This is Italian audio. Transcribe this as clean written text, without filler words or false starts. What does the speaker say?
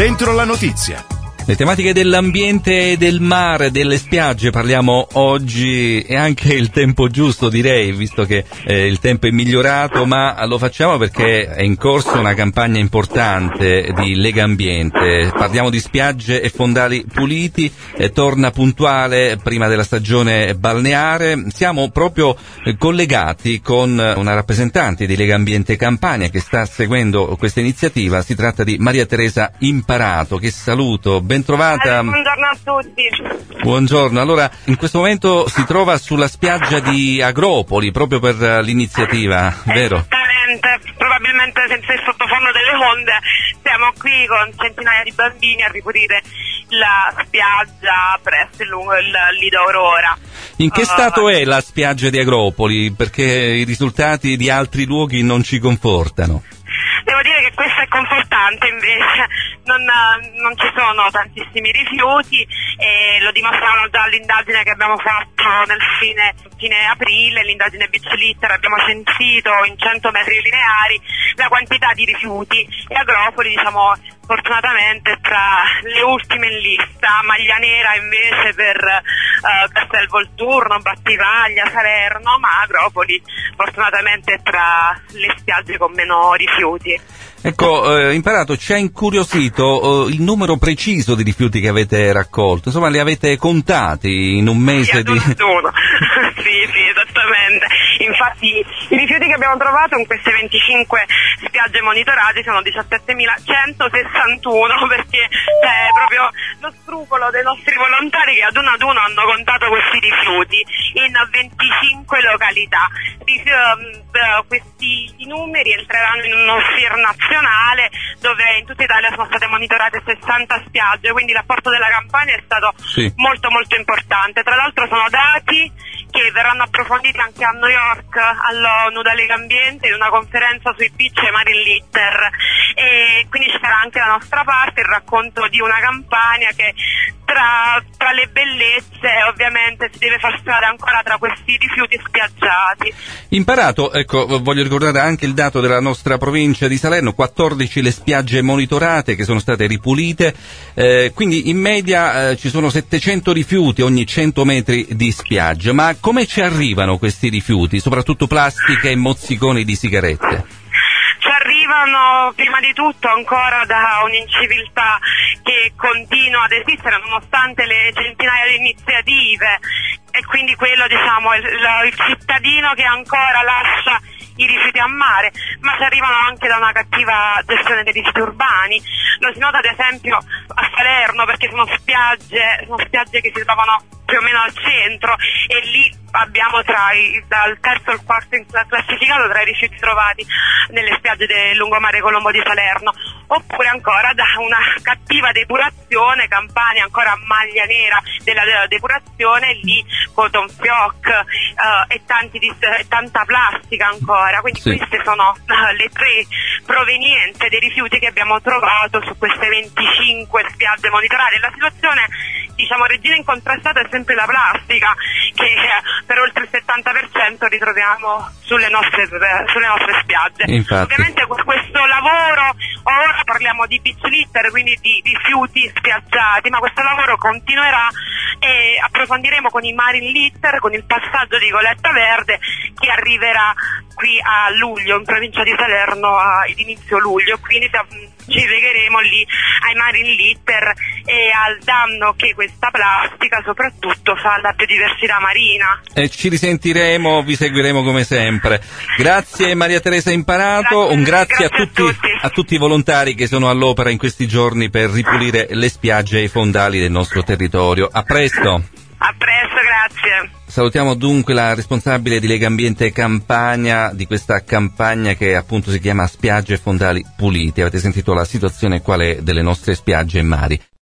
Dentro la notizia. Le tematiche dell'ambiente e del mare, delle spiagge parliamo oggi, e anche il tempo giusto, direi, visto che il tempo è migliorato, ma lo facciamo perché è in corso una campagna importante di Legambiente. Parliamo di spiagge e fondali puliti, torna puntuale prima della stagione balneare. Siamo proprio collegati con una rappresentante di Legambiente Campania che sta seguendo questa iniziativa. Si tratta di Maria Teresa Imparato, che saluto. Bentrovata. Buongiorno a tutti. Buongiorno. Allora, in questo momento si trova sulla spiaggia di Agropoli, proprio per l'iniziativa, vero? Esattamente, probabilmente senza il sottofondo delle onde siamo qui con centinaia di bambini a ripulire la spiaggia presso il Lido Aurora. In che stato è la spiaggia di Agropoli? Perché i risultati di altri luoghi non ci confortano. Devo dire che questo è confortante, invece non ci sono tantissimi rifiuti e lo dimostravano già l'indagine che abbiamo fatto nel fine aprile, l'indagine Beach Litter. Abbiamo censito in 100 metri lineari la quantità di rifiuti e Agropoli, fortunatamente tra le ultime in lista. Maglia Nera invece per Castelvolturno, Battivaglia, Salerno, ma Agropoli fortunatamente tra le spiagge con meno rifiuti. Ecco, Imparato, ci ha incuriosito il numero preciso di rifiuti che avete raccolto. Insomma, li avete contati in un mese di... Sì, esattamente. Infatti i rifiuti che abbiamo trovato in queste 25 spiagge monitorate sono 17.161, perché è proprio lo scrupolo dei nostri volontari che ad uno hanno contato questi rifiuti in 25 località. Questi numeri entreranno in uno SIR nazionale dove in tutta Italia sono state monitorate 60 spiagge, quindi l'apporto della campagna è stato molto molto importante. Tra l'altro sono dati che verranno approfonditi anche a New York all'ONU da Legambiente in una conferenza sui beach e marine litter, e quindi ci sarà anche la nostra parte, il racconto di una campagna che tra le bellezze ovviamente si deve far strada ancora tra questi rifiuti spiaggiati. Imparato, ecco, voglio ricordare anche il dato della nostra provincia di Salerno: 14 le spiagge monitorate che sono state ripulite, quindi in media ci sono 700 rifiuti ogni 100 metri di spiaggia. Ma come ci arrivano questi rifiuti, soprattutto plastica e mozziconi di sigarette? Arrivano prima di tutto ancora da un'inciviltà che continua ad esistere nonostante le centinaia di iniziative, e quindi quello, il cittadino che ancora lascia i rifiuti a mare, ma ci arrivano anche da una cattiva gestione dei rifiuti urbani. Lo si nota ad esempio a Salerno, perché sono spiagge che si trovano più o meno al centro, e lì abbiamo dal terzo al quarto classificato tra i rifiuti trovati nelle spiagge del lungomare Colombo di Salerno. Oppure ancora da una cattiva depurazione, Campania ancora maglia nera della depurazione, lì cotton fioc e tanta plastica ancora. Quindi queste sono le tre provenienze dei rifiuti che abbiamo trovato su queste 25 spiagge monitorate. La situazione, regina incontrastata, è sempre la plastica, che per oltre il 70% ritroviamo sulle nostre spiagge. Infatti. Ovviamente questo lavoro, ora parliamo di beach litter, quindi di rifiuti spiaggiati, ma questo lavoro continuerà e approfondiremo con i marine litter, con il passaggio di Goletta Verde che arriverà qui a luglio in provincia di Salerno ad inizio luglio, quindi ci legheremo lì ai marine litter e al danno che questa plastica soprattutto fa alla biodiversità marina. E ci risentiremo, vi seguiremo come sempre. Grazie Maria Teresa Imparato, grazie a tutti i volontari che sono all'opera in questi giorni per ripulire le spiagge e i fondali del nostro territorio. A presto. A presto, grazie. Salutiamo dunque la responsabile di Legambiente Campania, di questa campagna che appunto si chiama Spiagge e Fondali Puliti. Avete sentito la situazione qual è delle nostre spiagge e mari.